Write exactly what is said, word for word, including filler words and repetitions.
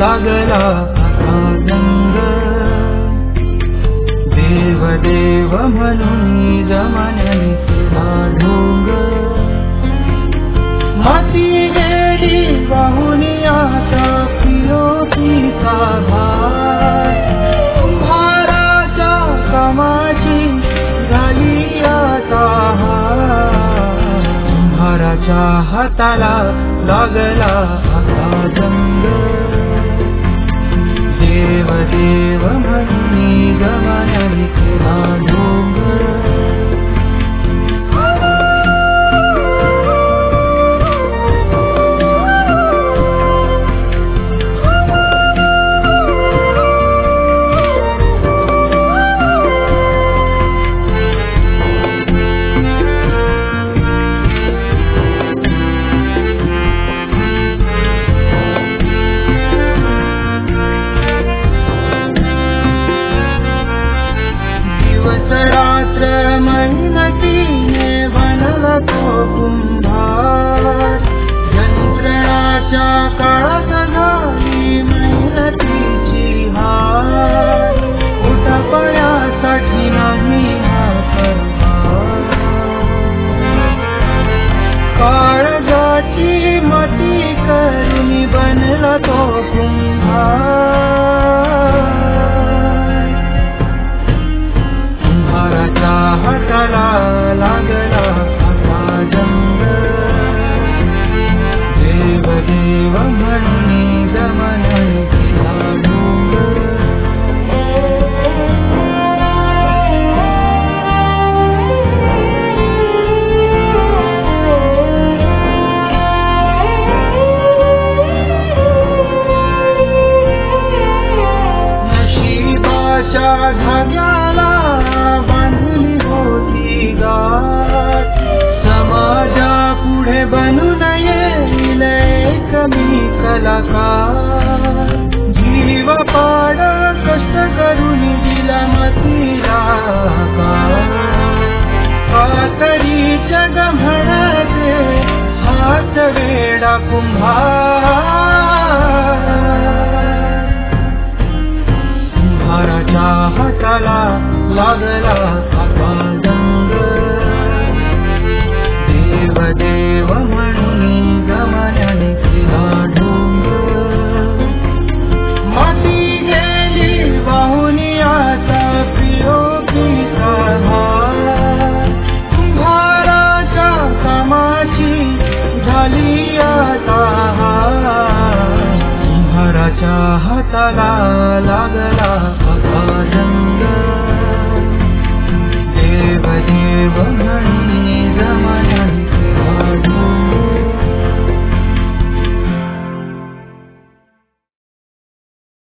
लागला आता रंग देव देव म्हणून जमान्याने केला ढोंग माती गेली वाहून आता पियोपीचा भार कुंभाराच्या कामाची झाली आता हार कुंभाराच्या हाताला लागला आता जंग देव देव म्हणून जमान्याने केला ढोंग रात्र मेहनतीने बनला तो कुंभार यंत्रणाच्या काळात झाली मेहनतीची हार उठापण्यासाठी नाही हा कारभार काळजाची मती करून बनला तो कुंभार हाताला लागला आता जंग देव देव म्हणून जमान्याने केला ढोंग नशिबाच्या धाग्याला समाजा पुढे बनून येईल एक मी कलाकार जीव पाड कष्ट करून दिला मतीला कातरीच्या गम्हणाचे हात वेडा कुंभार कुंभाराच्या हाताला लागला आता जंग देव देव म्हणून जमान्याने केला ढोंग माती गेली वाहून आता पियोपीचा भार कुंभाराच्या कामाची झाली आता हार कुंभाराच्या हाताला लागला